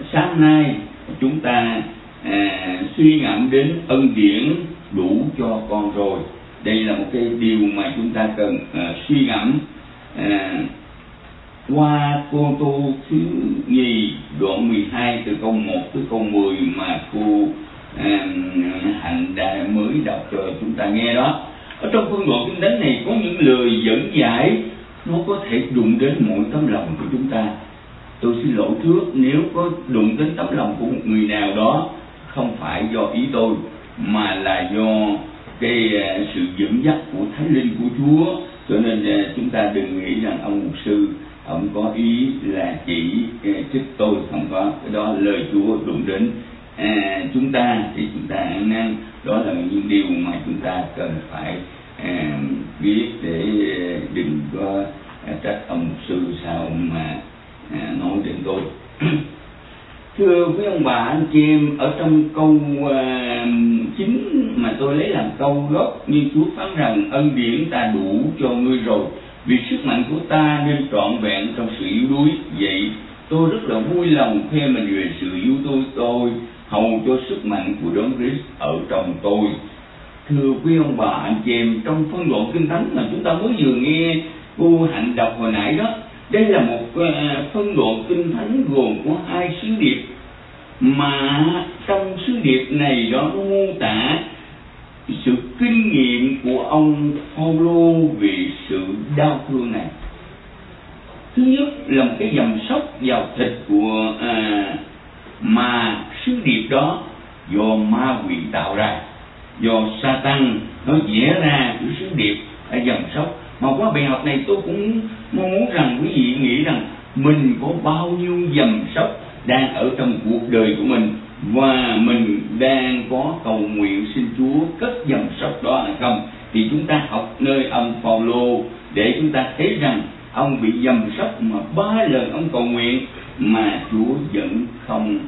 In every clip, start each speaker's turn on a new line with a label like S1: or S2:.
S1: sáng nay chúng ta suy ngẫm đến ân điển đủ cho con rồi. Đây là một cái điều mà chúng ta cần suy ngẫm. Qua Cô Tô thứ nhì đoạn 12 từ câu 1 tới câu 10 mà cô Hạnh đã mới đọc cho chúng ta nghe đó. Ở trong phân đoạn kinh thánh này có những lời dẫn giải nó có thể đụng đến mỗi tấm lòng của chúng ta. Tôi xin lỗi trước nếu có đụng đến tấm lòng của một người nào đó, không phải do ý tôi mà là do cái sự dẫn dắt của Thánh Linh của Chúa. Cho nên chúng ta đừng nghĩ rằng ông mục sư ông có ý là chỉ trích tôi, không có. Cái đó lời Chúa đụng đến chúng ta thì chúng ta ăn năn. Đó là những điều mà chúng ta cần phải biết để đừng có trách ông mục sư sao mà nói đến tôi. Thưa quý ông bà anh chị em, ở trong câu 9 mà tôi lấy làm câu gốc, như Chúa phán rằng ân điển ta đủ cho ngươi rồi, vì sức mạnh của ta nên trọn vẹn trong sự yếu đuối. Vậy tôi rất là vui lòng khoe mình về sự yếu đuối tôi, hầu cho sức mạnh của Đấng Christ ở trong tôi. Thưa quý ông bà anh chị em, trong phân đoạn kinh thánh mà chúng ta mới vừa nghe cô Hạnh đọc hồi nãy đó, đây là một phân đoạn kinh thánh gồm có 2 sứ điệp, mà trong sứ điệp này đó nó mô tả sự kinh nghiệm của ông Phaolô về sự đau thương này. Thứ nhất là một cái dầm sóc vào thịt của mà sứ điệp đó do ma quỷ tạo ra, do Satan nó vẽ ra cái sứ điệp ở dầm sóc. Mà qua bài học này tôi cũng mong muốn rằng quý vị nghĩ rằng mình có bao nhiêu dầm sóc đang ở trong cuộc đời của mình, và mình đang có cầu nguyện xin Chúa cất dầm sóc đó hay không. Thì chúng ta học nơi ông Phaolô để chúng ta thấy rằng ông bị dầm sóc mà 3 lần ông cầu nguyện mà Chúa vẫn không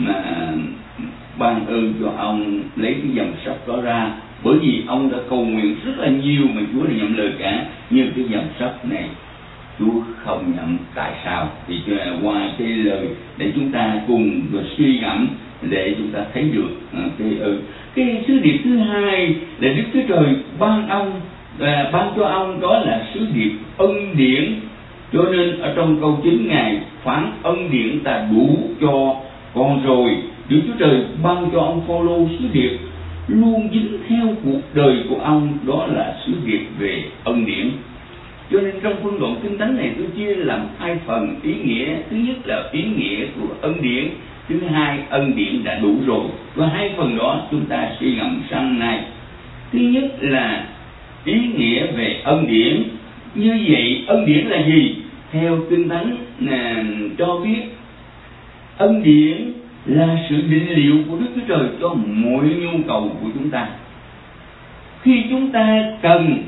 S1: ban ơn cho ông lấy cái dầm sóc đó ra, bởi vì ông đã cầu nguyện rất là nhiều mà Chúa đã nhận lời cả. Nhưng cái dầm sóc này Chúa không nhận. Tại sao? Thì qua cái lời để chúng ta cùng suy ngẫm để chúng ta thấy được cái sứ điệp thứ hai là Đức Chúa Trời ban cho ông, đó là sứ điệp ân điển. Cho nên ở trong câu 9 Ngài phán ân điển ta đủ cho con rồi. Đức Chúa Trời ban cho ông Phaolô sứ điệp luôn dính theo cuộc đời của ông, đó là sứ điệp về ân điển. Cho nên trong phân đoạn kinh thánh này tôi chia làm 2 phần ý nghĩa. Thứ nhất là ý nghĩa của ân điển, thứ hai ân điển đã đủ rồi. Và 2 phần đó chúng ta suy ngẫm sáng nay. Thứ nhất là ý nghĩa về ân điển. Như vậy ân điển là gì? Theo kinh thánh cho biết ân điển là sự định liệu của Đức Chúa Trời cho mọi nhu cầu của chúng ta. Khi chúng ta cần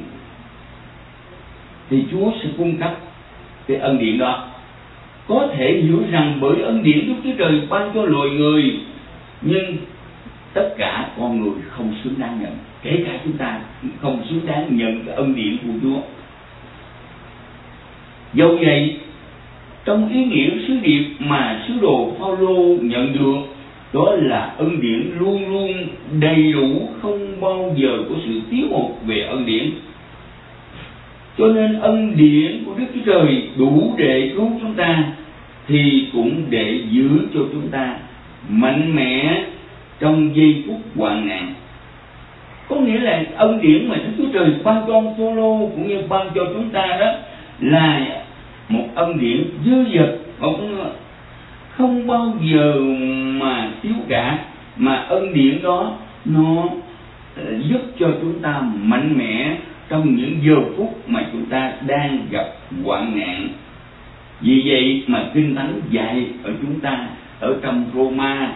S1: thì Chúa sẽ cung cấp cái ân điển đó. Có thể hiểu rằng bởi ân điển Đức Chúa Trời ban cho loài người, nhưng tất cả con người không xứng đáng nhận. Kể cả chúng ta không xứng đáng nhận cái ân điển của Chúa. Dẫu vậy, trong ý nghĩa sứ điệp mà sứ đồ Phaolô nhận được, đó là ân điển luôn luôn đầy đủ, không bao giờ có sự thiếu hụt về ân điển. Cho nên ân điển của Đức Chúa Trời đủ để cứu chúng ta, thì cũng để giữ cho chúng ta mạnh mẽ trong giây phút hoạn nạn. Có nghĩa là ân điển mà Đức Chúa Trời ban cho ông Phaolô cũng như ban cho chúng ta đó là một ân điển dư dật, không bao giờ mà thiếu cả, mà ân điển đó nó giúp cho chúng ta mạnh mẽ trong những giờ phút mà chúng ta đang gặp hoạn nạn. Vì vậy mà Kinh Thánh dạy ở chúng ta ở trong Roma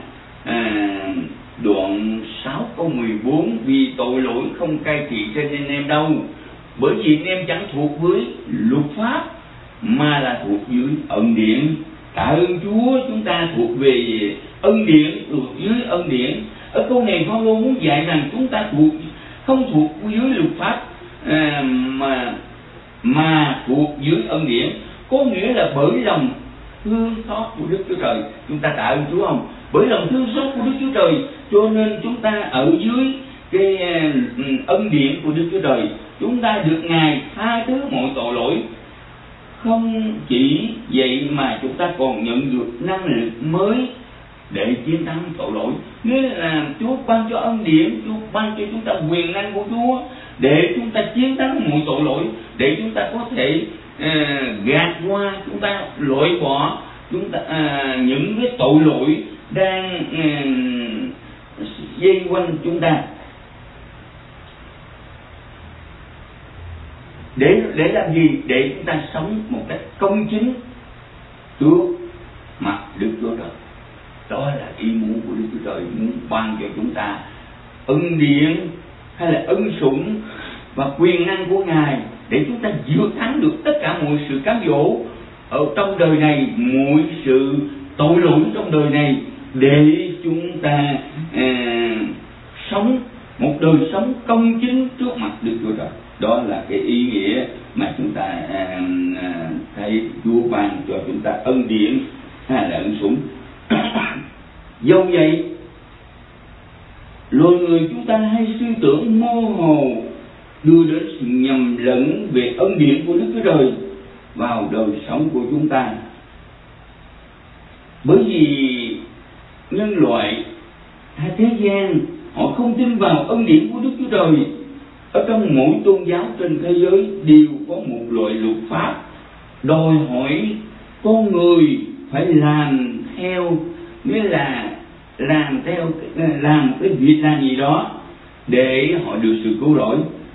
S1: đoạn 6 câu 14: vì tội lỗi không cai trị trên anh em đâu, bởi vì anh em chẳng thuộc với luật pháp mà là thuộc dưới ân điển. Tạ ơn Chúa, chúng ta thuộc về ân điển, thuộc dưới ân điển. Ở câu này Phaolô muốn dạy rằng chúng ta không thuộc dưới luật pháp mà thuộc dưới ân điển. Có nghĩa là bởi lòng thương xót của Đức Chúa Trời. Chúng ta tạ ơn Chúa không? Bởi lòng thương xót của Đức Chúa Trời cho nên chúng ta ở dưới cái ân điển của Đức Chúa Trời, chúng ta được Ngài tha thứ mọi tội lỗi. Không chỉ vậy mà chúng ta còn nhận được năng lực mới để chiến thắng tội lỗi. Nghĩa là Chúa ban cho ân điển, Chúa ban cho chúng ta quyền năng của Chúa để chúng ta chiến thắng mọi tội lỗi, để chúng ta có thể gạt qua, chúng ta loại bỏ chúng ta những cái tội lỗi đang dây quanh chúng ta. Để làm gì? Để chúng ta sống một cách công chính trước mặt Đức Chúa Trời. Đó là ý muốn của Đức Chúa Trời, muốn ban cho chúng ta ân điển hay là ân sủng và quyền năng của Ngài để chúng ta vượt thắng được tất cả mọi sự cám dỗ ở trong đời này, mọi sự tội lỗi trong đời này, để chúng ta sống một đời sống công chính trước mặt Đức Chúa Trời. Đó là cái ý nghĩa mà chúng ta thấy Chúa ban cho chúng ta ân điển hay là ân sủng. Dẫu vậy, loài người chúng ta hay suy tưởng mơ hồ, đưa đến sự nhầm lẫn về ân điển của Đức Chúa Trời vào đời sống của chúng ta. Bởi vì nhân loại hay thế gian họ không tin vào ân điển của Đức Chúa Trời. Ở trong mỗi tôn giáo trên thế giới đều có một loại luật pháp đòi hỏi con người phải làm theo, nghĩa là làm cái việc làm gì đó để họ được sự cứu rỗi.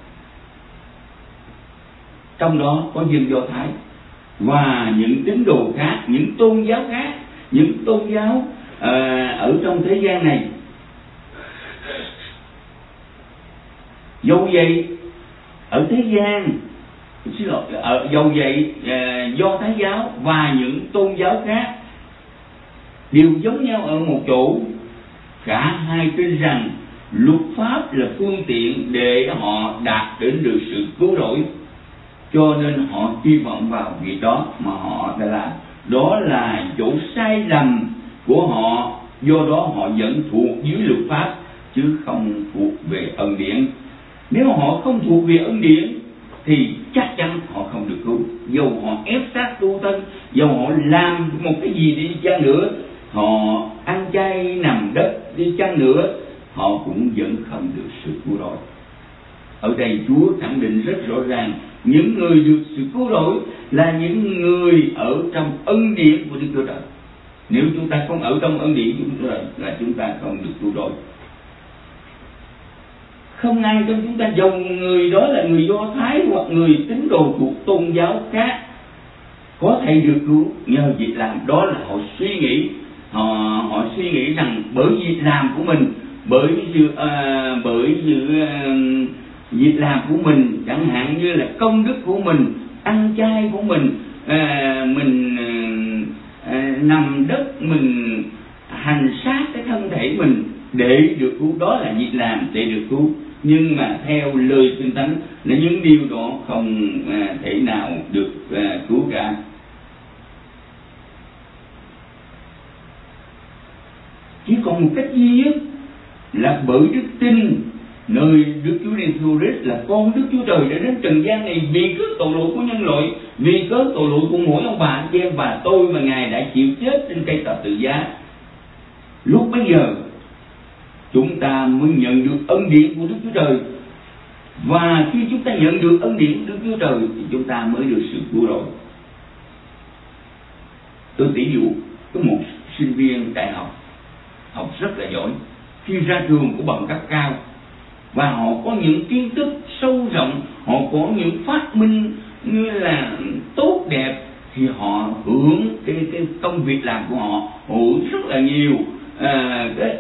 S1: Trong đó có dân Do Thái và những tín đồ khác, những tôn giáo khác, những tôn giáo ở trong thế gian này. Dẫu vậy, ở thế gian, dẫu vậy, Do Thái giáo và những tôn giáo khác đều giống nhau ở một chỗ. Cả hai tin rằng luật pháp là phương tiện để họ đạt đến được sự cứu rỗi, cho nên họ hy vọng vào việc đó mà họ đã làm. Đó là chỗ sai lầm của họ, do đó họ vẫn thuộc dưới luật pháp chứ không thuộc về ân điển. Nếu họ không thuộc về ân điển thì chắc chắn họ không được cứu. Dầu họ ép sát tu thân, dầu họ làm một cái gì đi chăng nữa, họ ăn chay nằm đất đi chăng nữa, họ cũng vẫn không được sự cứu rỗi. Ở đây Chúa khẳng định rất rõ ràng, những người được sự cứu rỗi là những người ở trong ân điển của Đức Chúa Trời. Nếu chúng ta không ở trong ân điển của Đức Chúa Trời là chúng ta không được cứu rỗi. Không ai trong chúng ta, dầu người đó là người Do Thái hoặc người tín đồ thuộc tôn giáo khác, có thể được cứu nhờ việc làm. Đó là họ suy nghĩ, họ suy nghĩ rằng bởi việc làm của mình, bởi việc làm của mình, chẳng hạn như là công đức của mình, ăn chay của mình nằm đất, mình hành xác cái thân thể mình để được cứu. Đó là việc làm để được cứu. Nhưng mà theo lời Kinh Thánh là những điều đó không thể nào được cứu cả. Chỉ còn một cách duy nhất là bởi đức tin nơi Đức Chúa Giêsu Christ là con Đức Chúa Trời đã đến trần gian này vì cớ tội lỗi của nhân loại, vì cớ tội lỗi của mỗi ông bà anh chị em và tôi, mà Ngài đã chịu chết trên cây thập tự giá. Lúc bấy giờ chúng ta mới nhận được ân điển của Đức Chúa Trời, và khi chúng ta nhận được ân điển của Đức Chúa Trời thì chúng ta mới được sự cứu rỗi. Tôi tỷ dụ có một sinh viên đại học học rất là giỏi, khi ra trường của bằng cấp cao và họ có những kiến thức sâu rộng, họ có những phát minh như là tốt đẹp, thì họ hưởng cái công việc làm của họ hưởng rất là nhiều cái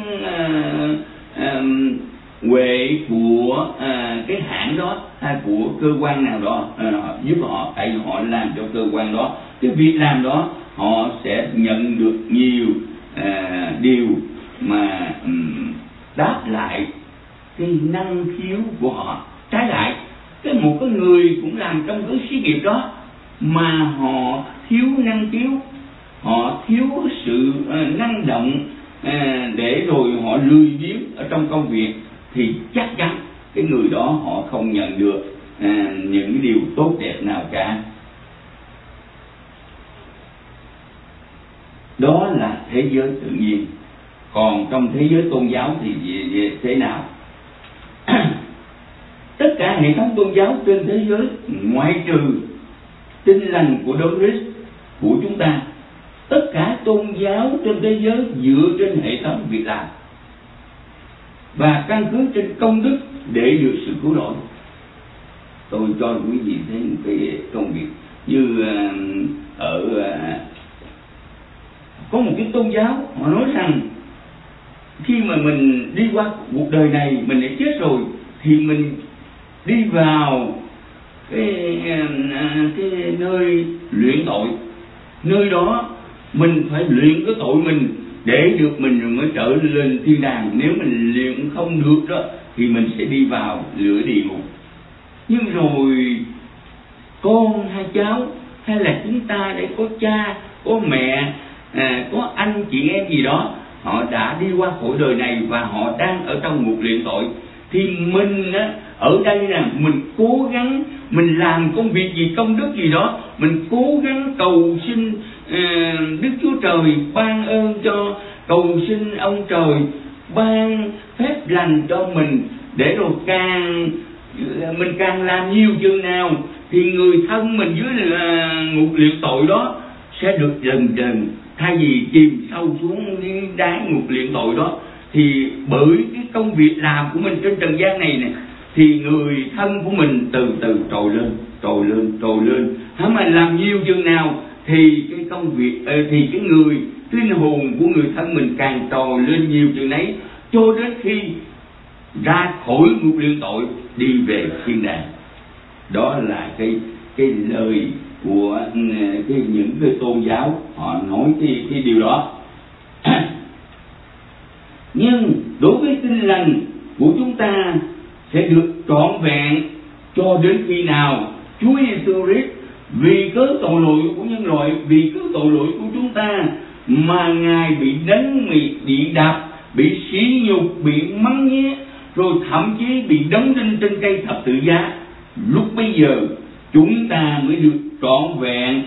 S1: huệ của cái hãng đó hay của cơ quan nào đó giúp họ, tại vì họ làm cho cơ quan đó, cái việc làm đó họ sẽ nhận được nhiều điều mà đáp lại cái năng khiếu của họ. Trái lại, một cái người cũng làm trong cái xí nghiệp đó mà họ thiếu năng khiếu, họ thiếu sự năng động, để rồi họ lười biếng ở trong công việc, thì chắc chắn cái người đó họ không nhận được những điều tốt đẹp nào cả. Đó là thế giới tự nhiên. Còn trong thế giới tôn giáo thì thế nào? Tất cả hệ thống tôn giáo trên thế giới, ngoại trừ Tin Lành của Đấng Christ của chúng ta, tất cả tôn giáo trên thế giới dựa trên hệ thống việc làm và căn cứ trên công đức để được sự cứu rỗi. Tôi cho quý vị thấy một cái công việc như có một cái tôn giáo họ nói rằng khi mà mình đi qua cuộc đời này, mình đã chết rồi, thì mình đi vào cái nơi luyện tội. Nơi đó mình phải luyện cái tội mình để được mình rồi mới trở lên thiên đàng. Nếu mình luyện không được đó thì mình sẽ đi vào lửa địa ngục. Nhưng rồi con hay cháu, hay là chúng ta để có cha, có mẹ, có anh chị em gì đó, họ đã đi qua cõi đời này và họ đang ở trong ngục luyện tội, thì mình ở đây là mình cố gắng, mình làm công việc gì, công đức gì đó, mình cố gắng cầu xin Đức Chúa Trời ban ơn cho, cầu xin ông trời ban phép lành cho mình, để rồi mình càng làm nhiều chừng nào thì người thân mình dưới ngục luyện tội đó sẽ được dần dần, thay vì chìm sâu xuống đáy ngục luyện tội đó. Thì bởi cái công việc làm của mình trên trần gian này thì người thân của mình từ từ trồi lên. Mà làm nhiều chừng nào thì cái công việc thì cái người linh hồn của người thân mình càng trồi lên nhiều chừng ấy, cho đến khi ra khỏi ngục luyện tội đi về thiên đàng. Đó là cái lời của những cái tôn giáo họ nói cái điều đó. Nhưng đối với Tin Lành của chúng ta sẽ được trọn vẹn cho đến khi nào Chúa Giêsu Christ vì cớ tội lỗi của nhân loại, vì cớ tội lỗi của chúng ta mà Ngài bị đánh, bị đạp, bị sỉ nhục, bị mắng nhé, rồi thậm chí bị đóng đinh trên cây thập tự giá. Lúc bây giờ chúng ta mới được trọn vẹn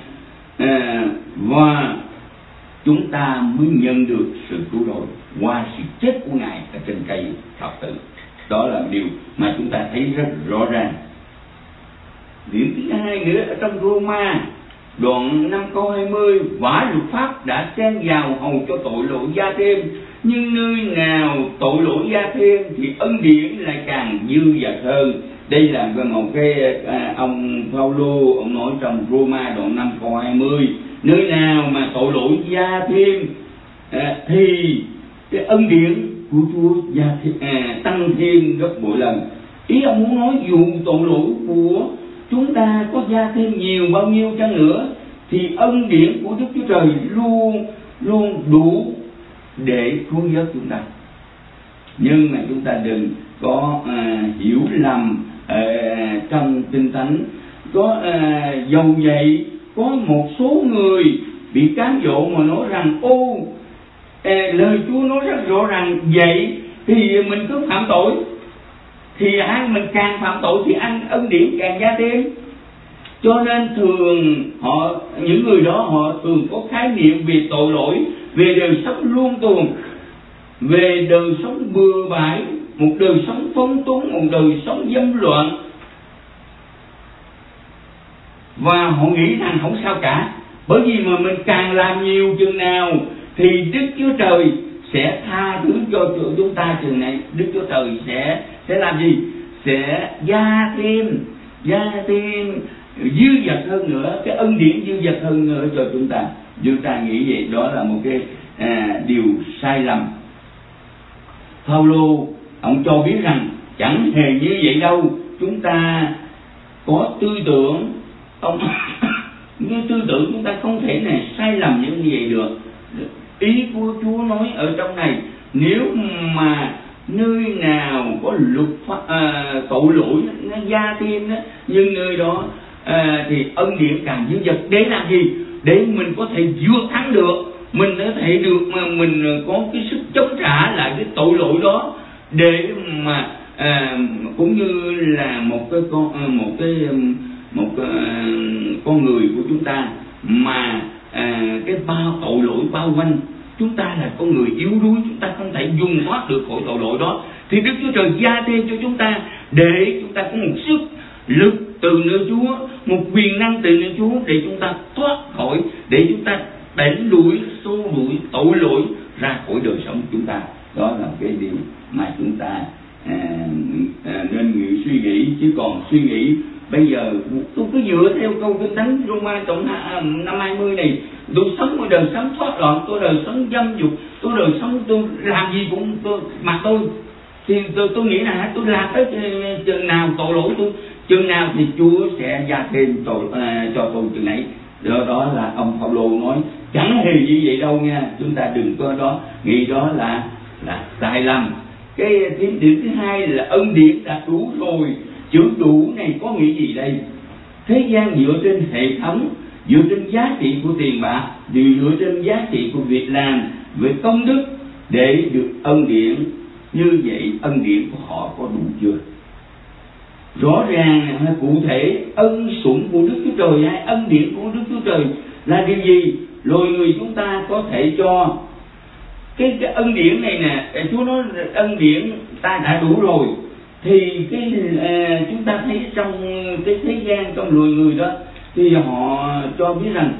S1: và chúng ta mới nhận được sự cứu rỗi qua sự chết của Ngài ở trên cây thập tự. Đó là điều mà chúng ta thấy rất rõ ràng. Điểm thứ hai nữa, ở trong Roma đoạn 5 câu 20, vả luật pháp đã xen vào hầu cho tội lỗi gia thêm, nhưng nơi nào tội lỗi gia thêm thì ân điển lại càng dư dật hơn. Đây là một cái ông Phaolô ông nói trong Roma đoạn 5 câu 20, nơi nào mà tội lỗi gia thêm thì cái ân điển của Chúa tăng thêm gấp bội lần. Ý ông muốn nói dù tội lỗi của chúng ta có gia thêm nhiều bao nhiêu chăng nữa thì ân điển của Đức Chúa Trời luôn đủ để cứu vớt chúng ta. Nhưng mà chúng ta đừng có hiểu lầm trong Kinh Thánh. Có dầu vậy có một số người bị cám dỗ mà nói rằng lời Chúa nói rất rõ ràng vậy thì mình cứ phạm tội, thì mình càng phạm tội thì ân điển càng gia thêm. Cho nên thường những người đó họ thường có khái niệm về tội lỗi, về đời sống luân tuồng, về đời sống bừa bãi, một đời sống phóng túng, một đời sống dâm loạn, và họ nghĩ rằng không sao cả, bởi vì mà mình càng làm nhiều chừng nào thì Đức Chúa Trời sẽ tha thứ cho chúng ta chừng này. Đức Chúa Trời sẽ làm gì? Sẽ gia thêm dư dật hơn nữa, cái ân điển dư dật hơn nữa cho chúng ta. Chúng ta nghĩ vậy, đó là một cái điều sai lầm. Phaolô ông cho biết rằng chẳng hề như vậy đâu. Chúng ta có tư tưởng như tư tưởng chúng ta không thể này sai lầm như vậy được. Ý của Chúa nói ở trong này, nếu mà nơi nào có luật tội lỗi nó gia thêm đó, nhưng nơi đó thì ân điển càng dư dật. Để làm gì? để mình có thể vượt thắng được, mình có thể được mà mình có cái sức chống trả lại cái tội lỗi đó, để mà cũng như là một con người của chúng ta mà cái bao tội lỗi bao quanh chúng ta, là con người yếu đuối, chúng ta không thể dùng thoát được khỏi tội lỗi đó, thì Đức Chúa Trời gia thêm cho chúng ta để chúng ta có một sức lực từ nơi Chúa, một quyền năng từ nơi Chúa để chúng ta thoát khỏi, để chúng ta đánh đuổi, xua đuổi tội lỗi ra khỏi đời sống chúng ta. Đó là cái điều mà chúng ta nên suy nghĩ. Chứ còn suy nghĩ bây giờ tôi cứ dựa theo câu Kinh Thánh Roma trong năm 20 này, tôi sống một đời sống thoát đoạn, tôi đời sống dâm dục, tôi đời sống tôi làm gì cũng mặc tôi, thì tôi nghĩ là tôi làm tới chừng nào tội lỗi tôi chừng nào thì Chúa sẽ gia thêm tội cho tôi chừng ấy. Đó là ông Phaolô nói chẳng hề như vậy đâu nha, chúng ta đừng có đó nghĩ đó là sai lầm. Cái điểm thứ hai là ân điển đã đủ rồi. Chữ đủ này có nghĩa gì đây? Thế gian dựa trên hệ thống, dựa trên giá trị của tiền bạc, dựa trên giá trị của việc làm, về công đức để được ân điển. Như vậy ân điển của họ có đủ chưa? Rõ ràng hay cụ thể ân sủng của Đức Chúa Trời hay ân điển của Đức Chúa Trời là điều gì? Loài người chúng ta có thể cho cái ân điển này nè, Chúa nói ân điển ta đã đủ rồi, thì chúng ta thấy trong cái thế gian, trong loài người đó, thì họ cho biết rằng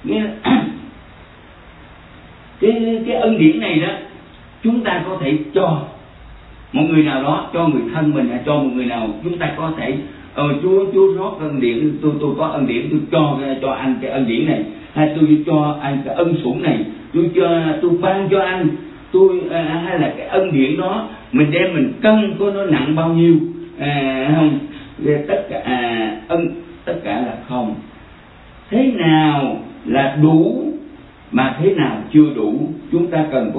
S1: cái ân điển này đó chúng ta có thể cho một người nào đó, cho người thân mình, cho một người nào chúng ta có thể Chúa rót ân điển, tôi có ân điển, tôi cho anh cái ân điển này, hay tôi cho anh cái ân sủng này, tôi ban cho anh, hay là cái ân điển đó mình đem mình cân có nó nặng bao nhiêu, không? Tất cả là không. Thế nào là đủ mà thế nào chưa đủ? Chúng ta cần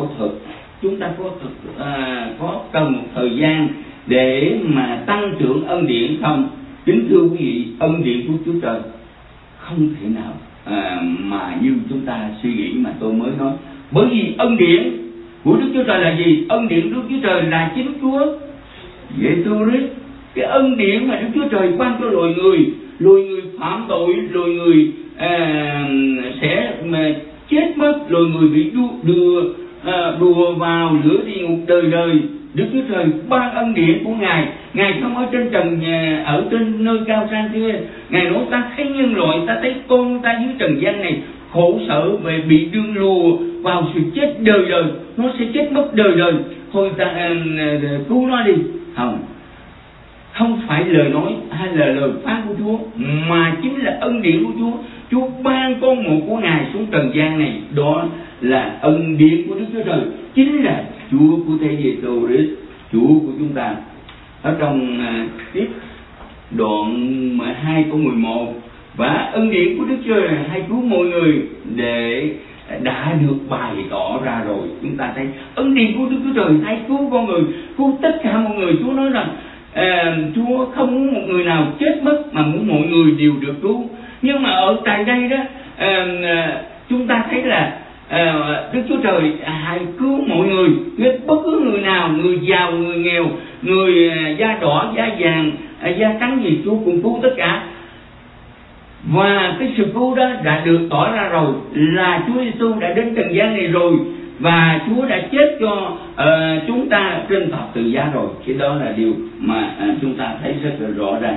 S1: cần một thời gian để mà tăng trưởng ân điển không? Kính thưa quý vị, ân điển của Chúa Trời không thể nào mà như chúng ta suy nghĩ mà tôi mới nói. Bởi vì ân điển của Đức Chúa Trời là gì? Ân điển của Đức Chúa Trời là chính Chúa Giê-xu Christ. Cái ân điển mà Đức Chúa Trời ban cho loài người phạm tội, loài người sẽ mà chết mất, loài người bị đùa vào lửa địa ngục đời đời. Đức Chúa Trời ban ân điển của Ngài không ở trên trần, ở trên nơi cao sang kia. Ngài nói ta thấy nhân loại, ta thấy con ta dưới trần gian này khổ sở về bị đương lùa vào sự chết đời đời, nó sẽ chết mất đời đời, thôi ta cứu nó đi. Không phải lời nói hay là lời phán của Chúa, mà chính là ân điển của Chúa. Chúa ban con một của Ngài xuống trần gian này, đó là ân điển của Đức Chúa Trời, chính là Chúa của thế Giê-xu Christ, Chúa của chúng ta. Ở trong tiếp đoạn 2 câu 11, và ân điển của Đức Chúa Trời hay cứu mọi người để đã được bày tỏ ra rồi. Chúng ta thấy ân điển của Đức Chúa Trời hay cứu con người, cứu tất cả mọi người. Chúa nói rằng Chúa không muốn một người nào chết mất, mà muốn mọi người đều được cứu. Nhưng mà ở tại đây đó, chúng ta thấy là Đức Chúa Trời hãy cứu mọi người, bất cứ người nào, người giàu, người nghèo, người da đỏ, da vàng, da trắng gì, Chúa cũng cứu tất cả. Và cái sự cứu đó đã được tỏ ra rồi, là Chúa Giê-xu đã đến trần gian này rồi, và Chúa đã chết cho chúng ta trên thập tự giá rồi. Cái đó là điều mà chúng ta thấy rất là rõ ràng.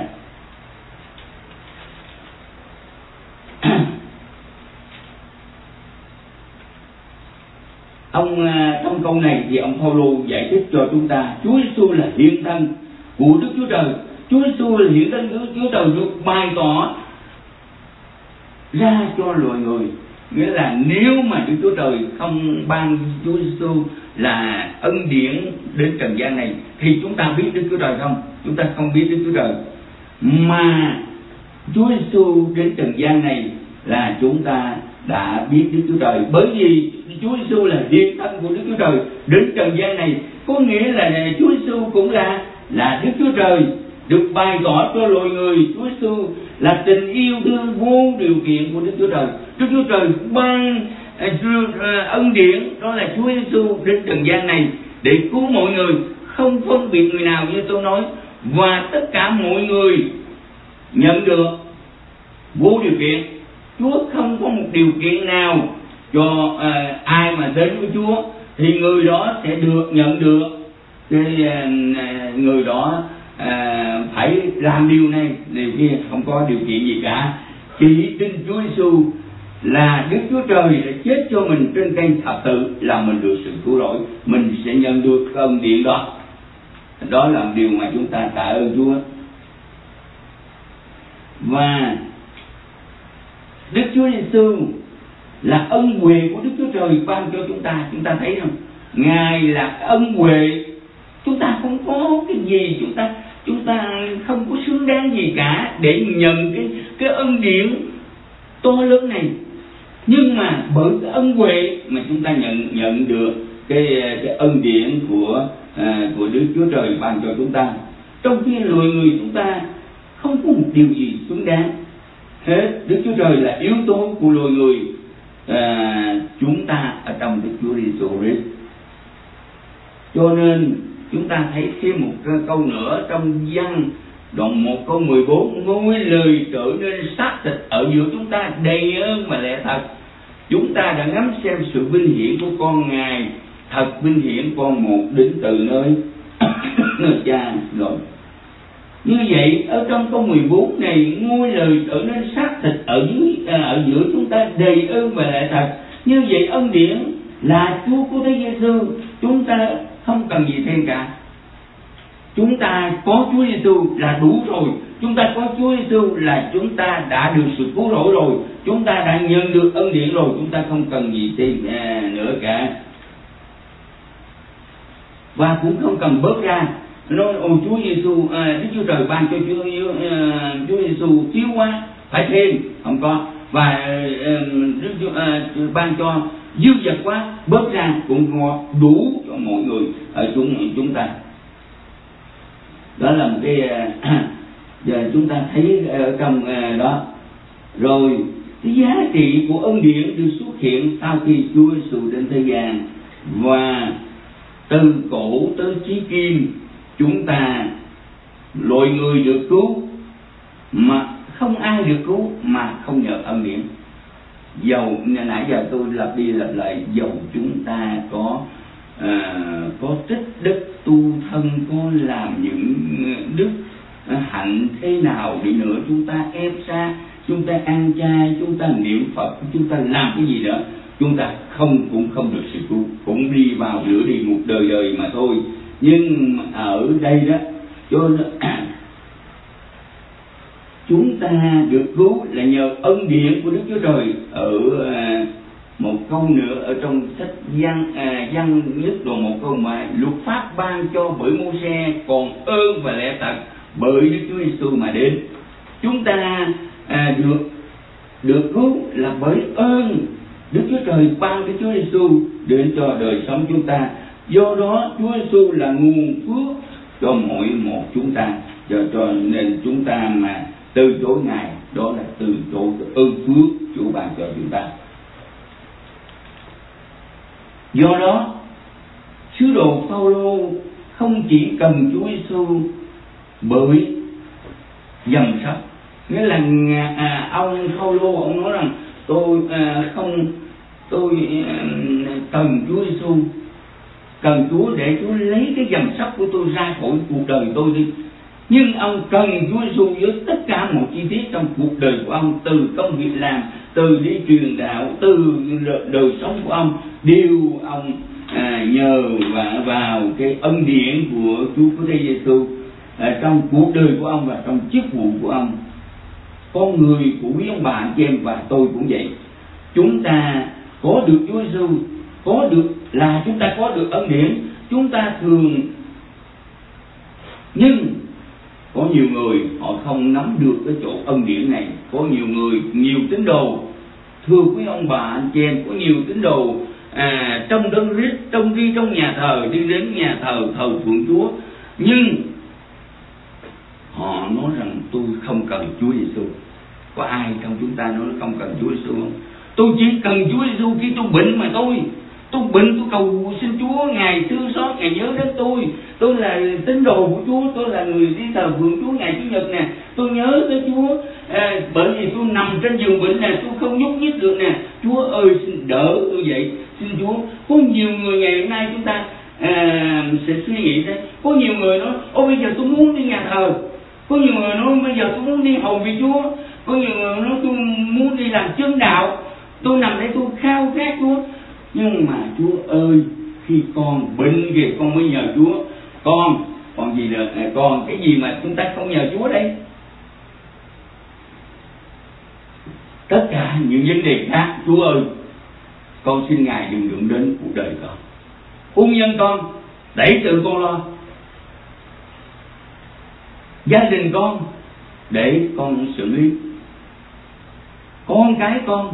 S1: Trong câu này thì ông Phaolô giải thích cho chúng ta, Chúa Giê-xu là hiện thân của Đức Chúa Trời. Chúa Giê-xu là hiện thân của Đức Chúa Trời được bày tỏ ra cho loài người. Nghĩa là nếu mà Đức Chúa Trời không ban Chúa Giê-xu là ân điển đến trần gian này, thì chúng ta biết Đức Chúa Trời không? Chúng ta không biết Đức Chúa Trời. Mà Chúa Giê-xu đến trần gian này là chúng ta đã biết Đức Chúa Trời. Bởi vì Chúa Giê-xu là hiện thân của Đức Chúa Trời đến trần gian này, có nghĩa là Chúa Giê-xu cũng là Đức Chúa Trời được bày tỏ cho loài người. Chúa Giê-xu là tình yêu thương vô điều kiện của Đức Chúa Trời. Đức Chúa Trời ban ân điển, đó là Chúa Giêsu đến trần gian này để cứu mọi người, không phân biệt người nào như tôi nói, và tất cả mọi người nhận được vô điều kiện. Chúa không có một điều kiện nào cho ai mà đến với Chúa thì người đó sẽ được nhận được người đó phải làm điều này điều kia, không có điều kiện gì cả. Chỉ tin Chúa Giêsu là Đức Chúa Trời đã chết cho mình trên cây thập tự là mình được sự cứu rỗi, mình sẽ nhận được ân điển đó. Đó là điều mà chúng ta tạ ơn Chúa. Và Đức Chúa Giêsu là ân huệ của Đức Chúa Trời ban cho chúng ta thấy không? Ngài là ân huệ, chúng ta không có cái gì, chúng ta không có xứng đáng gì cả để nhận cái ân điển to lớn này. Nhưng mà bởi cái ân huệ mà chúng ta nhận được cái ân điển của Đức Chúa Trời ban cho chúng ta, trong khi loài người chúng ta không có một điều gì xứng đáng hết. Đức Chúa Trời là yếu tố của loài người, chúng ta ở trong Đức Chúa Giêsu Christ. Cho nên chúng ta thấy thêm một câu nữa trong Giăng đoạn 1 câu 14: ngôi lời trở nên xác thịt ở giữa chúng ta, đầy ơn và lẽ thật. Chúng ta đã ngắm xem sự vinh hiển của con Ngài, thật vinh hiển con một đến từ nơi Cha rồi. Như vậy ở trong câu 14 này, ngôi lời trở nên xác thịt ở giữa chúng ta, đầy ơn và lẽ thật. Như vậy ân điển là Chúa của Thế Giêsu, chúng ta không cần gì thêm cả. Chúng ta có Chúa Giêsu là đủ rồi. Chúng ta có Chúa Giêsu là chúng ta đã được sự cứu rỗi rồi. Chúng ta đã nhận được ân điển rồi. Chúng ta không cần gì thêm nữa cả. Và cũng không cần bớt ra nói ôi Chúa Giêsu, Đức Chúa Trời ban cho Chúa Giêsu thiếu quá, phải thêm. Không có. Và Đức Chúa ban cho dư dật quá, bớt ra cũng đủ cho mọi người ở chúng ta. Đó là một cái giờ chúng ta thấy ở trong đó. Rồi cái giá trị của ân điển được xuất hiện sau khi Chúa Giêsu đến thế gian, và từ cổ tới chí kim chúng ta loài người được cứu, mà không ai được cứu mà không nhờ ân điển. Dầu nãy giờ tôi lặp đi lặp lại, dầu chúng ta có tích đức tu thân, có làm những đức hạnh thế nào đi nữa, chúng ta ép xa, chúng ta ăn chay, chúng ta niệm Phật, chúng ta làm cái gì đó, chúng ta cũng không được sự cứu, cũng đi vào lửa địa ngục đời mà thôi. Nhưng ở đây đó, cho chúng ta được cứu là nhờ ân điển của Đức Chúa Trời. Ở một câu nữa ở trong sách Giăng nhất đoạn 1 câu mà luật pháp ban cho bởi Mô-se, còn ơn và lẽ thật bởi Đức Chúa Giêsu mà đến. Chúng ta được cứu là bởi ơn Đức Chúa Trời ban Đức Chúa Giêsu đến cho đời sống chúng ta. Do đó Chúa Giêsu là nguồn phước cho mỗi một chúng ta, cho nên chúng ta mà từ chối Ngài, đó là từ chối ơn phước Chúa ban cho chúng ta. Do đó sứ đồ Phaolô không chỉ cần Chúa Giêsu bởi dầm sắp, nghĩa là ông Phaolô ông nói rằng tôi cần Chúa Giêsu, cần Chúa để Chúa lấy cái dầm sắp của tôi ra khỏi cuộc đời tôi đi. Nhưng ông cần Chúa Giêsu với tất cả mọi chi tiết trong cuộc đời của ông, từ công việc làm, từ đi truyền đạo, từ đời sống của ông, đều ông nhờ vào cái ân điển của Chúa của Thế Giêsu trong cuộc đời của ông và trong chức vụ của ông. Con người của quý ông bà anh chị em và tôi cũng vậy. Chúng ta có được Chúa Giêsu, chúng ta có được ân điển, chúng ta thường, nhưng có nhiều người họ không nắm được cái chỗ ân điển này. Có nhiều tín đồ, thưa quý ông bà anh chị em, có nhiều tín đồ trong đấng Christ, trong nhà thờ, đi đến nhà thờ thờ phượng Chúa, nhưng họ nói rằng tôi không cần Chúa Giêsu. Có ai trong chúng ta nói không cần Chúa Giêsu không? Tôi chỉ cần Chúa Giêsu khi tôi bệnh mà tôi bệnh, tôi cầu xin Chúa Ngài thương xót, Ngài nhớ đến tôi. Tôi là tín đồ của Chúa, tôi là người đi thờ phượng Chúa ngày Chủ nhật nè, tôi nhớ tới Chúa. Bởi vì tôi nằm trên giường bệnh nè, tôi không nhúc nhích được nè, Chúa ơi xin đỡ tôi dậy, xin Chúa. Có nhiều người ngày hôm nay chúng ta sẽ suy nghĩ thế. Có nhiều người nói ôi bây giờ tôi muốn đi nhà thờ, có nhiều người nói bây giờ tôi muốn đi hầu vì Chúa, có nhiều người nói tôi muốn đi làm chân đạo, tôi nằm đây tôi khao khát Chúa. Nhưng mà Chúa ơi, khi con bệnh kìa con mới nhờ Chúa. Còn gì nữa, còn cái gì mà chúng ta không nhờ Chúa đây? Tất cả những vấn đề khác, Chúa ơi, con xin Ngài đừng đụng đến cuộc đời con. Hôn nhân con, để tự con lo. Gia đình con, để con xử lý. Con cái con,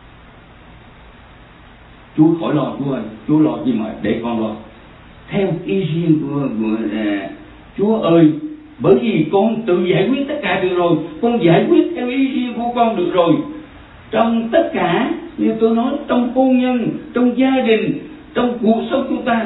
S1: Chúa khỏi lo, Chúa ơi, Chúa lo gì mà để con lo. Theo ý riêng của Chúa ơi, bởi vì con tự giải quyết tất cả được rồi, con giải quyết theo ý riêng của con được rồi. Trong tất cả, như tôi nói, trong hôn nhân, trong gia đình, trong cuộc sống chúng ta,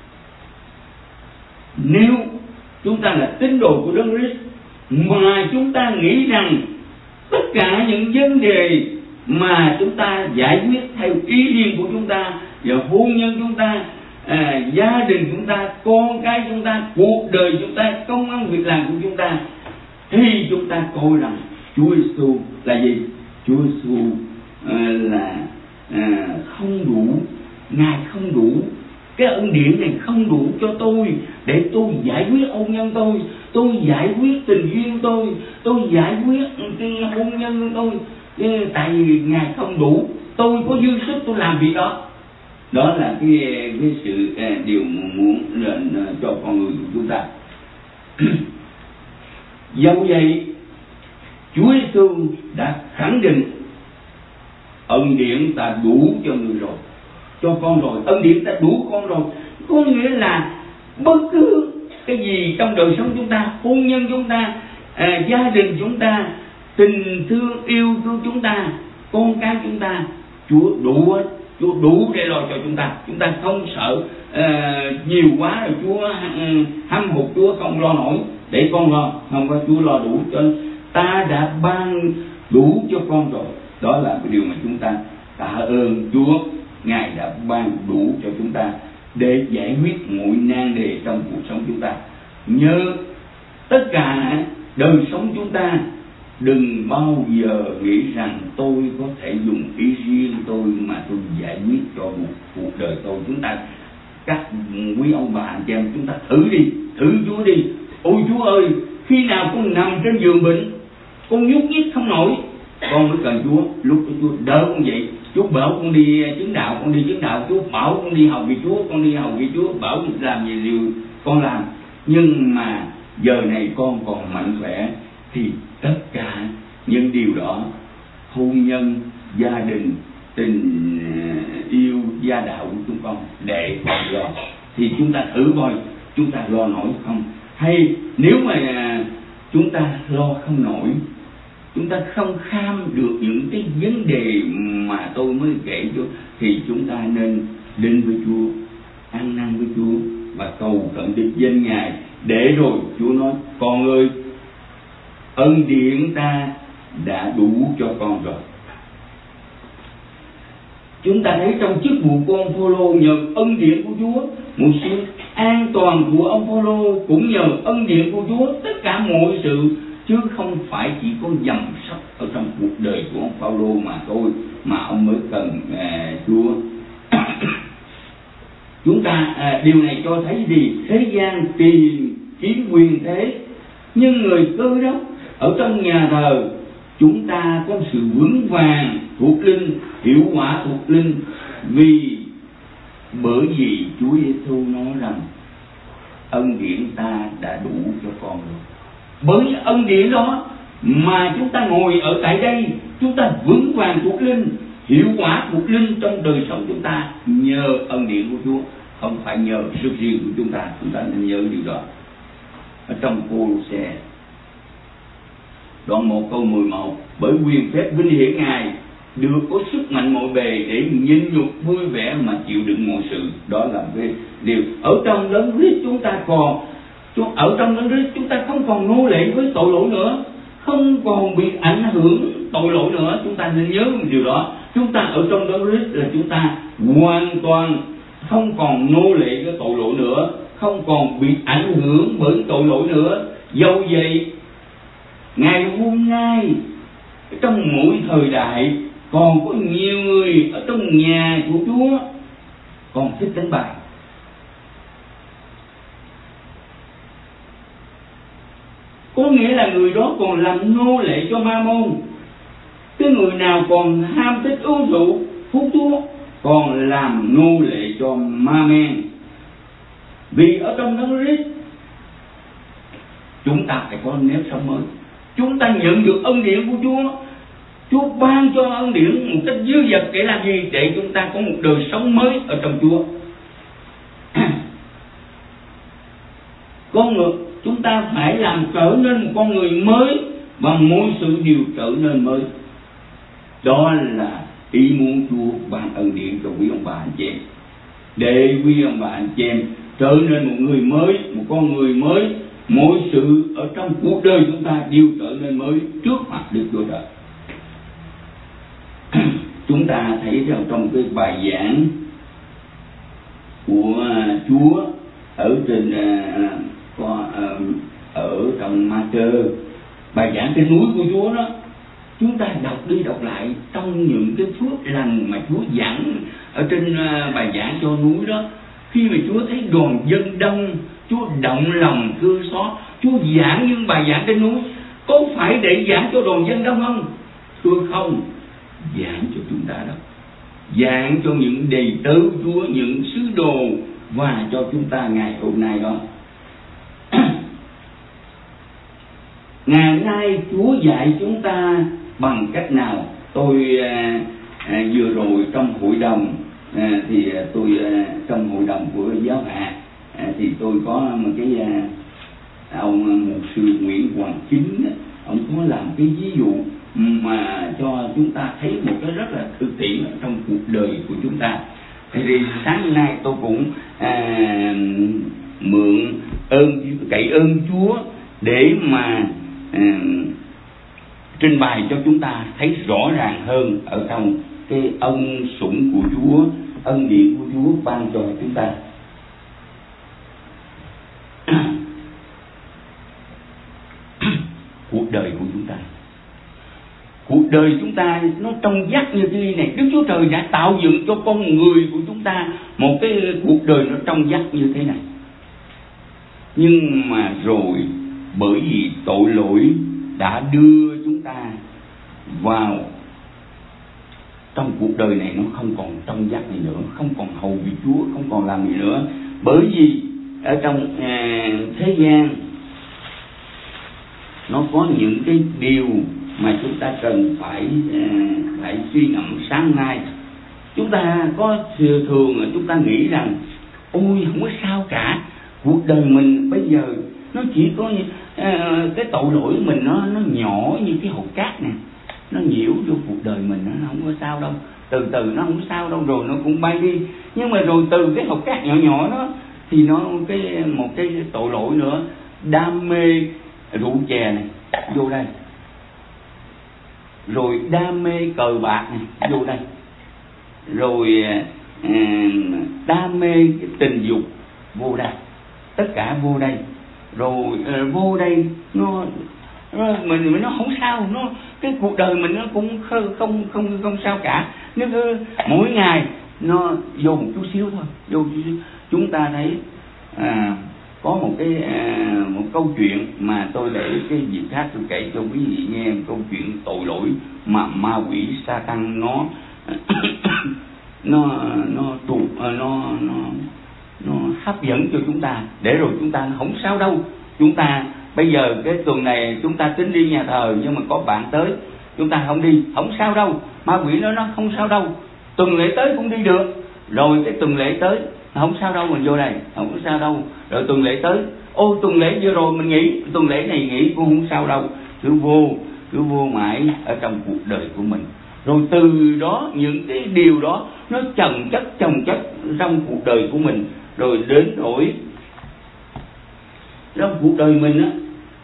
S1: nếu chúng ta là tín đồ của Đấng Christ mà chúng ta nghĩ rằng tất cả những vấn đề mà chúng ta giải quyết theo ý riêng của chúng ta, và hôn nhân chúng ta, gia đình chúng ta, con cái chúng ta, cuộc đời chúng ta, công ăn việc làm của chúng ta, thì chúng ta coi rằng Chúa Giêsu là gì? Chúa Giêsu là không đủ, Ngài không đủ, cái ân điển này không đủ cho tôi để tôi giải quyết hôn nhân tôi giải quyết tình duyên tôi giải quyết cái hôn nhân của tôi. Tại vì Ngài không đủ, tôi có dư sức tôi làm việc đó. Đó là cái sự điều muốn cho con người của chúng ta. Do vậy Chúa Giêsu đã khẳng định ân điển ta đủ cho người rồi, cho con rồi, ân điển ta đủ con rồi. Có nghĩa là bất cứ cái gì trong đời sống chúng ta, hôn nhân chúng ta, gia đình chúng ta, tình thương yêu của chúng ta, con cái chúng ta, Chúa đủ hết. Chúa đủ để lo cho chúng ta không sợ nhiều quá rồi Chúa hâm hụt, Chúa không lo nổi để con lo, không có, Chúa lo đủ cho ta, đã ban đủ cho con rồi. Đó là cái điều mà chúng ta tạ ơn Chúa, Ngài đã ban đủ cho chúng ta để giải quyết mọi nan đề trong cuộc sống chúng ta. Nhớ tất cả đời sống chúng ta, đừng bao giờ nghĩ rằng tôi có thể dùng ý riêng tôi mà tôi giải quyết cho một cuộc đời tôi. Chúng ta, các quý ông bà anh chị em, chúng ta thử Chúa đi. Ôi Chúa ơi, khi nào con nằm trên giường bệnh, con nhúc nhích không nổi, con mới cần Chúa. Lúc đó Chúa đỡ con dậy. Chúa bảo con đi chứng đạo, con đi chứng đạo. Chúa bảo con đi hầu vì Chúa, con đi hầu vì Chúa. Bảo làm gì điều con làm. Nhưng mà giờ này con còn mạnh khỏe thì tất cả những điều đó, hôn nhân, gia đình, tình yêu, gia đạo của chúng con để con lo. Thì chúng ta thử coi chúng ta lo nổi không. Hay nếu mà chúng ta lo không nổi, chúng ta không kham được những cái vấn đề mà tôi mới kể cho, thì chúng ta nên đến với Chúa, ăn năn với Chúa và cầu khẩn được danh Ngài. Để rồi Chúa nói, con ơi, ân điển ta đã đủ cho con rồi. Chúng ta thấy trong chức vụ của ông Phaolô, nhờ ân điển của Chúa, một sự an toàn của ông Phaolô cũng nhờ ân điển của Chúa, tất cả mọi sự, chứ không phải chỉ có dầm sóc ở trong cuộc đời của ông Phaolô mà thôi, mà ông mới cần Chúa. Chúng ta điều này cho thấy gì? Thế gian tìm kiếm quyền thế, nhưng người Cơ Đốc ở trong nhà thờ chúng ta có sự vững vàng thuộc linh, hiệu quả thuộc linh, bởi vì Chúa Giêsu nói rằng ân điển ta đã đủ cho con rồi. Bởi ân điển đó mà chúng ta ngồi ở tại đây, chúng ta vững vàng thuộc linh, hiệu quả thuộc linh trong đời sống chúng ta, nhờ ân điển của Chúa, không phải nhờ sức riêng của chúng ta nên nhớ điều đó. Ở trong Cô-lô-se đoạn 1 câu 11, bởi quyền phép vinh hiển Ngài được có sức mạnh mọi bề để nhịn nhục vui vẻ mà chịu đựng mọi sự. Đó là cái điều ở trong Đấng Christ chúng ta còn, ở trong Đấng Christ chúng ta không còn nô lệ với tội lỗi nữa, không còn bị ảnh hưởng tội lỗi nữa. Chúng ta nên nhớ một điều đó. Chúng ta ở trong Đấng Christ là chúng ta hoàn toàn không còn nô lệ với tội lỗi nữa, không còn bị ảnh hưởng bởi tội lỗi nữa. Dẫu vậy, ngày hôm nay trong mỗi thời đại còn có nhiều người ở trong nhà của Chúa còn thích đánh bài. Có nghĩa là người đó còn làm nô lệ cho ma môn. Cái người nào còn ham thích uống rượu, hút thuốc, còn làm nô lệ cho ma men. Vì ở trong Đấng Christ chúng ta phải có nếp sống mới. Chúng ta nhận được ân điển của Chúa. Chúa ban cho ân điển một cách dư dật để làm gì? Để chúng ta có một đời sống mới ở trong Chúa. Con người, chúng ta phải làm trở nên một con người mới, và mọi sự đều trở nên mới. Đó là ý muốn Chúa ban ân điển cho quý ông bà anh chị em, để quý ông bà anh chị em trở nên một người mới, một con người mới. Mọi sự ở trong cuộc đời chúng ta đều trở nên mới trước mặt Đức Chúa Trời. Chúng ta thấy trong cái bài giảng của Chúa ở trên ở trong Ma-thơ, bài giảng trên núi của Chúa đó, chúng ta đọc đi đọc lại trong những cái phước lành mà Chúa giảng ở trên bài giảng cho núi đó. Khi mà Chúa thấy đoàn dân đông, Chúa động lòng thương xót, Chúa giảng những bài giảng trên núi. Có phải để giảng cho đoàn dân đông không? Thưa không, giảng cho chúng ta đâu. Giảng cho những đầy tớ Chúa, những sứ đồ, và cho chúng ta ngày hôm nay đó. Ngày nay Chúa dạy chúng ta bằng cách nào? Tôi vừa rồi trong hội đồng thì tôi trong hội đồng của giáo hạt thì tôi có một cái ông mục sư Nguyễn Hoàng Chính, ông có làm cái ví dụ mà cho chúng ta thấy một cái rất là thực tiễn trong cuộc đời của chúng ta. Thì sáng nay tôi cũng mượn cậy ơn Chúa để mà trình bày cho chúng ta thấy rõ ràng hơn ở trong cái ân sủng của Chúa, ân điển của Chúa ban cho chúng ta. Cuộc đời của chúng ta, cuộc đời chúng ta nó trong vắt như thế này. Đức Chúa Trời đã tạo dựng cho con người của chúng ta một cái cuộc đời nó trong vắt như thế này. Nhưng mà rồi bởi vì tội lỗi đã đưa chúng ta vào trong cuộc đời này, nó không còn trong vắt này nữa, không còn hầu vị Chúa, không còn làm gì nữa. Bởi vì ở trong thế gian nó có những cái điều mà chúng ta cần phải suy ngẫm sáng nay. Chúng ta có thường chúng ta nghĩ rằng ôi không có sao cả, cuộc đời mình bây giờ nó chỉ có cái tội lỗi mình nó nhỏ như cái hột cát nè, nó nhiễu vô cuộc đời mình, nó không có sao đâu, từ từ nó không sao đâu, rồi nó cũng bay đi. Nhưng mà rồi từ cái hột cát nhỏ nhỏ đó thì nó một cái tội lỗi nữa, đam mê rượu chè này vô đây, rồi đam mê cờ bạc này vô đây, rồi đam mê cái tình dục vô đây, tất cả vô đây. Rồi vô đây mình nó không sao, nó cái cuộc đời mình nó cũng không sao cả. Nếu mỗi ngày nó vô một chút xíu thôi, vô chút xíu. Chúng ta thấy có một câu chuyện mà tôi để cái dịp khác tôi kể cho quý vị nghe, một câu chuyện tội lỗi mà ma quỷ Sa-tan nó hấp dẫn cho chúng ta, để rồi chúng ta không sao đâu. Chúng ta bây giờ cái tuần này chúng ta tính đi nhà thờ, nhưng mà có bạn tới chúng ta không đi, không sao đâu, ma quỷ nó không sao đâu, tuần lễ tới cũng đi được. Rồi cái tuần lễ tới không sao đâu, mình vô đây không có sao đâu. Rồi tuần lễ tới, ô tuần lễ vừa rồi mình nghỉ, tuần lễ này nghỉ cũng không sao đâu. Cứ vô mãi ở trong cuộc đời của mình. Rồi từ đó những cái điều đó nó chồng chất trong cuộc đời của mình, rồi đến đổi trong cuộc đời mình á,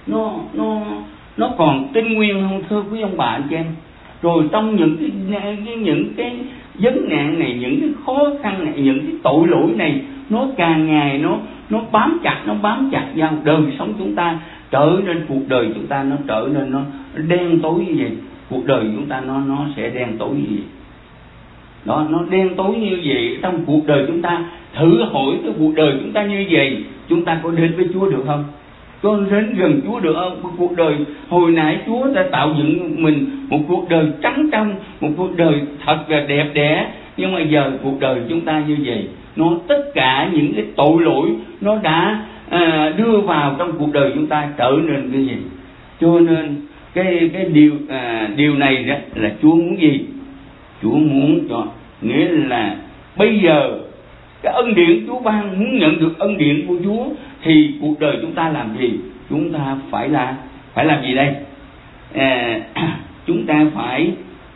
S1: nó còn tinh nguyên không thưa quý ông bà anh chị em. Rồi trong những cái vấn nạn này, những cái khó khăn này, những cái tội lỗi này, nó càng ngày nó bám chặt vào đời sống chúng ta, trở nên cuộc đời chúng ta nó trở nên nó đen tối như vậy. Cuộc đời chúng ta nó sẽ đen tối như vậy. Đó, nó đen tối như vậy trong cuộc đời chúng ta. Thử hỏi cái cuộc đời chúng ta như vậy, chúng ta có đến với Chúa được không? Có đến gần Chúa được không? Cuộc đời hồi nãy Chúa đã tạo dựng mình một cuộc đời trắng trong, một cuộc đời thật là đẹp đẽ. Nhưng mà giờ cuộc đời chúng ta như vậy, nó tất cả những cái tội lỗi nó đã đưa vào trong cuộc đời chúng ta, trở nên cái gì? Cho nên cái điều này đó là Chúa muốn gì? Chúa muốn cho, nghĩa là bây giờ cái ân điển Chúa ban, muốn nhận được ân điển của Chúa thì cuộc đời chúng ta làm gì? Chúng ta phải làm gì đây? Chúng ta phải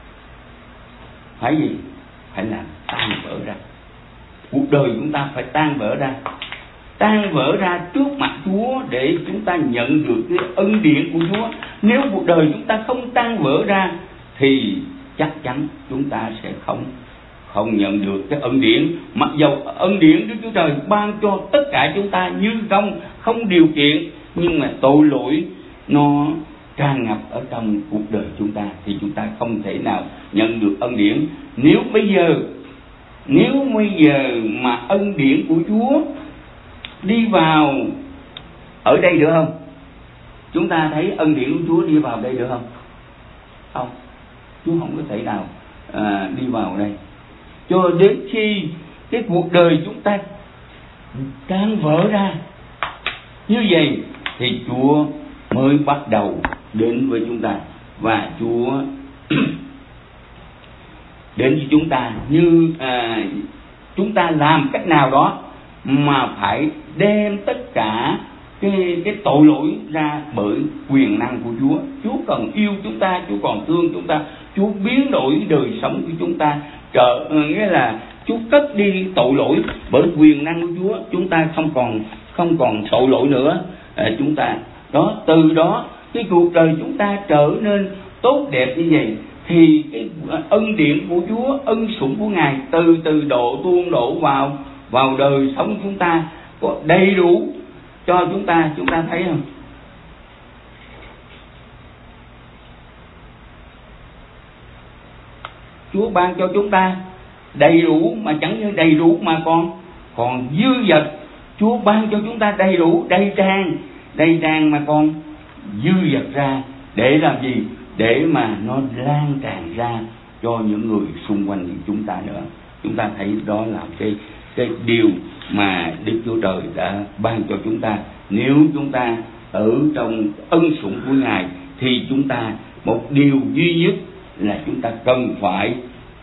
S1: gì? Phải làm tan vỡ ra. Cuộc đời chúng ta phải tan vỡ ra trước mặt Chúa để chúng ta nhận được cái ân điển của Chúa. Nếu cuộc đời chúng ta không tan vỡ ra thì chắc chắn chúng ta sẽ không nhận được cái ân điển. Mặc dầu ân điển Đức Chúa Trời ban cho tất cả chúng ta như không điều kiện, nhưng mà tội lỗi nó tràn ngập ở trong cuộc đời chúng ta thì chúng ta không thể nào nhận được ân điển. Nếu bây giờ mà ân điển của Chúa đi vào ở đây được không? Chúng ta thấy ân điển của Chúa đi vào đây được không? Không, Chúa không có thể nào đi vào đây. Cho đến khi cái cuộc đời chúng ta tan vỡ ra như vậy thì Chúa mới bắt đầu đến với chúng ta. Và Chúa đến với chúng ta như chúng ta làm cách nào đó mà phải đem tất cả cái tội lỗi ra bởi quyền năng của Chúa. Chúa còn yêu chúng ta, Chúa còn thương chúng ta, Chúa biến đổi đời sống của chúng ta, nghĩa là Chúa cất đi tội lỗi bởi quyền năng của Chúa. Chúng ta không còn tội lỗi nữa. Chúng ta đó, từ đó cái cuộc đời chúng ta trở nên tốt đẹp như vậy thì cái ân điển của Chúa, ân sủng của Ngài từ tuôn đổ vào đời sống chúng ta có đầy đủ cho chúng ta thấy không? Chúa ban cho chúng ta đầy đủ, mà chẳng như đầy đủ mà còn dư dật. Chúa ban cho chúng ta đầy đủ, đầy tràn mà còn dư dật ra để làm gì? Để mà nó lan tràn ra cho những người xung quanh chúng ta nữa. Chúng ta thấy đó là cái điều mà Đức Chúa Trời đã ban cho chúng ta. Nếu chúng ta ở trong ân sủng của Ngài thì chúng ta một điều duy nhất là chúng ta cần phải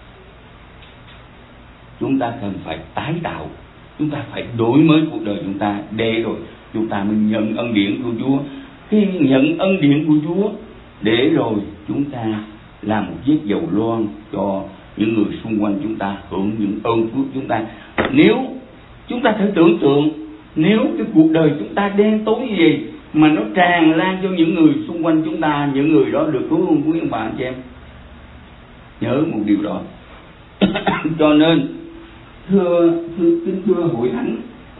S1: tái tạo, chúng ta phải đổi mới cuộc đời chúng ta, để rồi chúng ta mới nhận ân điển của Chúa. Khi nhận ân điển của Chúa để rồi chúng ta làm một chiếc dầu loan cho những người xung quanh chúng ta hưởng những ơn phước chúng ta. Nếu chúng ta thử tưởng tượng, nếu cái cuộc đời chúng ta đen tối như vậy mà nó tràn lan cho những người xung quanh chúng ta, những người đó được cứu không quý ông bà anh chị em? Nhớ một điều đó. Cho nên kính thưa hội thánh,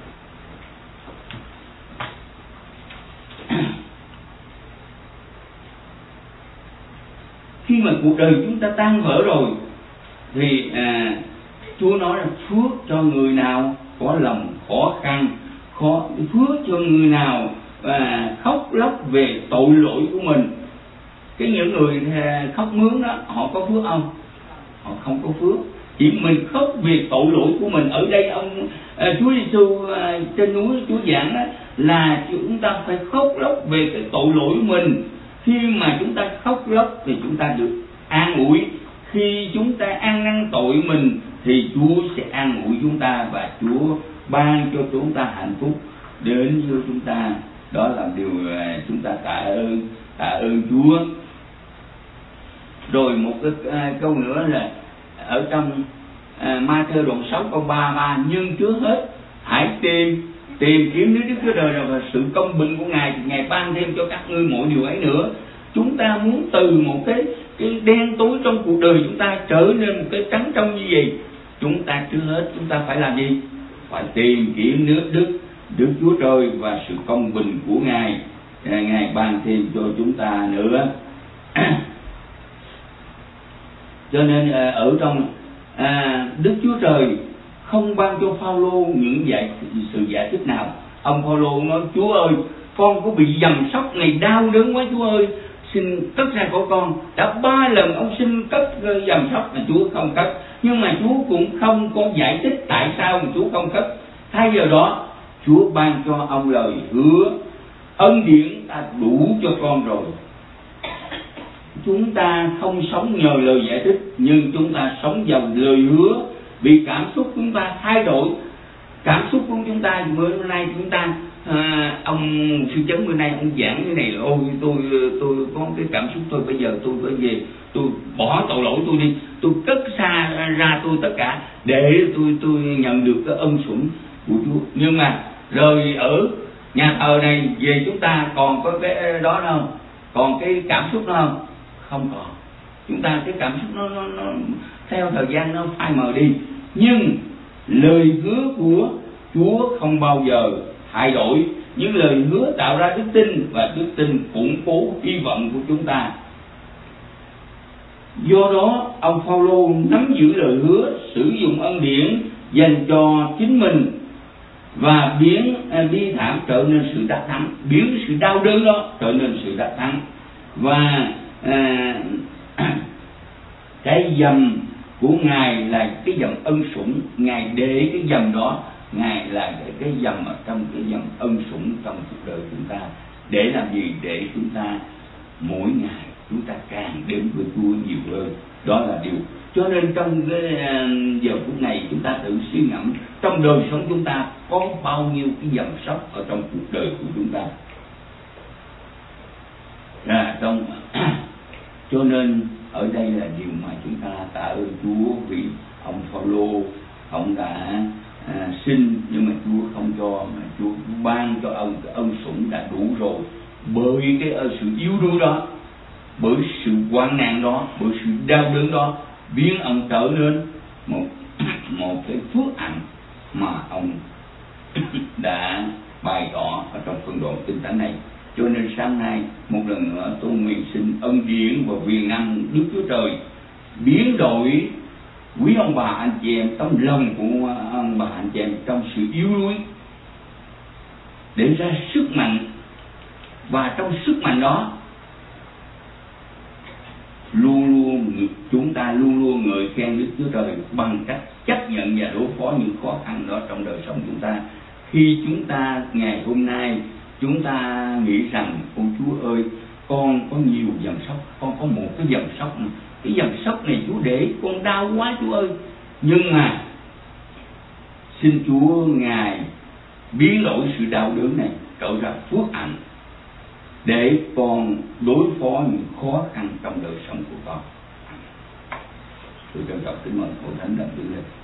S1: khi mà cuộc đời chúng ta tan vỡ rồi thì Chúa nói là phước cho người nào có lòng khó khăn, phước cho người nào khóc lóc về tội lỗi của mình. Những người khóc mướn đó, họ có phước không? Họ không có phước. Chỉ mình khóc về tội lỗi của mình. Ở đây Chúa Giêsu trên núi Chúa giảng đó là chúng ta phải khóc lóc về cái tội lỗi của mình. Khi mà chúng ta khóc lóc thì chúng ta được an ủi. Khi chúng ta ăn năn tội mình thì Chúa sẽ an ủi chúng ta và Chúa ban cho chúng ta hạnh phúc đến với chúng ta. Đó là điều chúng ta tạ ơn Chúa. Rồi một cái câu nữa là ở trong Ma-thơ đoạn 6 câu 33, nhưng trước hết hãy tìm kiếm nước Đức Chúa Trời và sự công bình của Ngài, thì Ngài ban thêm cho các ngươi mọi điều ấy nữa. Chúng ta muốn từ một cái đen tối trong cuộc đời chúng ta trở nên một cái trắng trong như vậy, chúng ta trước hết chúng ta phải làm gì? Phải tìm kiếm nước Đức Chúa Trời và sự công bình của Ngài, Ngài ban thêm cho chúng ta nữa. Cho nên ở trong Đức Chúa Trời không ban cho Phao-lô những sự giải thích nào. Ông Phao-lô nói: Chúa ơi, con có bị giầm sóc này đau đớn quá, Chúa ơi, xin cất ra của con. Đã 3 lần ông xin cất giầm sóc mà Chúa không cất, nhưng mà Chúa cũng không có giải thích tại sao mà Chúa không cất. Thay vào đó, Chúa ban cho ông lời hứa: ân điển ta đủ cho con rồi. Chúng ta không sống nhờ lời giải thích, nhưng chúng ta sống vào lời hứa. Vì cảm xúc chúng ta thay đổi, cảm xúc của chúng ta bữa nay chúng ta ông sư chấn bữa nay ông giảng cái này: ôi tôi có cái cảm xúc thôi, bây giờ tôi phải về, tôi bỏ tội lỗi tôi đi, tôi cất xa ra tôi tất cả để tôi nhận được cái ân sủng của Chúa. Nhưng mà rồi ở nhà thờ này về chúng ta còn có cái đó đâu, còn cái cảm xúc đó không? Không còn. Chúng ta cái cảm xúc nó theo thời gian nó phai mờ đi. Nhưng lời hứa của Chúa không bao giờ thay đổi. Những lời hứa tạo ra đức tin, và đức tin củng cố hy vọng của chúng ta. Do đó ông Phao-lô nắm giữ lời hứa, sử dụng ân điển dành cho chính mình, và biến bi thảm trở nên sự đắc thắng, biến sự đau đớn đó trở nên sự đắc thắng. Và cái dầm của Ngài là cái dầm ân sủng. Ngài để cái dầm đó, Ngài là cái dầm ở trong cái dầm ân sủng trong cuộc đời chúng ta. Để làm gì? Để chúng ta mỗi ngày chúng ta càng đến với Chúa nhiều hơn. Đó là điều. Cho nên trong cái giờ phút này chúng ta tự suy ngẫm trong đời sống chúng ta có bao nhiêu cái dầm sóc ở trong cuộc đời của chúng ta. Cho nên ở đây là điều mà chúng ta tạ ơn Chúa, vì ông Phao-lô ông đã xin nhưng mà Chúa không cho, mà Chúa ban cho ông cái ân sủng đã đủ rồi. Bởi cái sự yếu đuối đó, bởi sự hoạn nạn đó, bởi sự đau đớn đó, biến ông trở nên một cái phước hạnh mà ông đã bày tỏ ở trong phân đoạn Kinh Thánh này. Cho nên sáng nay một lần nữa tôi nguyện xin ân điển và quyền năng Đức Chúa Trời biến đổi quý ông bà anh chị em, tấm lòng của ông bà anh chị em trong sự yếu đuối, để ra sức mạnh. Và trong sức mạnh đó chúng ta luôn luôn ngợi khen Đức Chúa Trời bằng cách chấp nhận và đối phó những khó khăn đó trong đời sống chúng ta. Khi chúng ta ngày hôm nay chúng ta nghĩ rằng: ôi Chúa ơi, con có nhiều dầm sóc, con có một cái dầm sóc này, cái dầm sóc này Chúa để con đau quá Chúa ơi. Nhưng mà xin Chúa Ngài biến đổi sự đau đớn này trở ra phước hạnh, để con đối phó những khó khăn trong đời sống của con. Tôi trân trọng kính mời Hội Thánh Đảnh đứng lên.